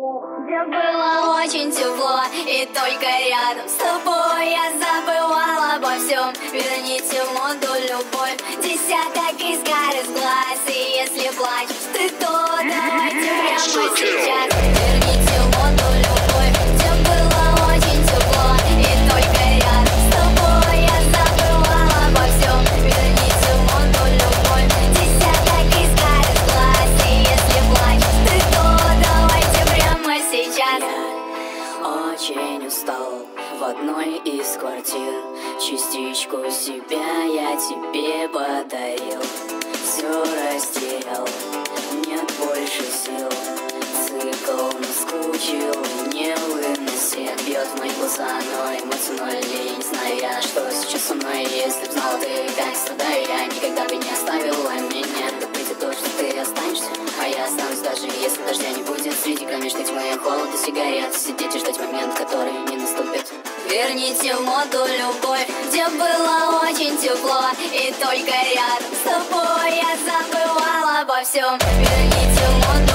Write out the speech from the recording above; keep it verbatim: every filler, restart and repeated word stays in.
Где было очень тепло, и только рядом с тобой я забывала обо всем. Верните в моду любовь, десяток искр из глаз. И если плачешь ты, то давайте прямо сейчас. Верните в моду любовь, где было очень тепло, и только рядом с тобой я забывала обо всем. Верните в моду любовь, десяток искр из глаз. И если плачешь ты, то давайте прямо сейчас. Я очень устал в одной из квартир. Частичку себя я тебе подарил. Все растерял, нет больше сил. Цикл наскучил и невыносим. Бьет в мои глаза, но эмоций ноль. И не знаю я, что сейчас со мной. Если б знала ты, как страдаю, я никогда бы не оставила меня. Да придет то, что ты останешься, а я останусь, даже если дождя не будет. Среди кромешной тьмы холода сигарет сидеть и ждать момент, который не наступит. Верните в моду любовь, где было очень тепло, и только рядом с тобой я забывала обо всем. Верните в моду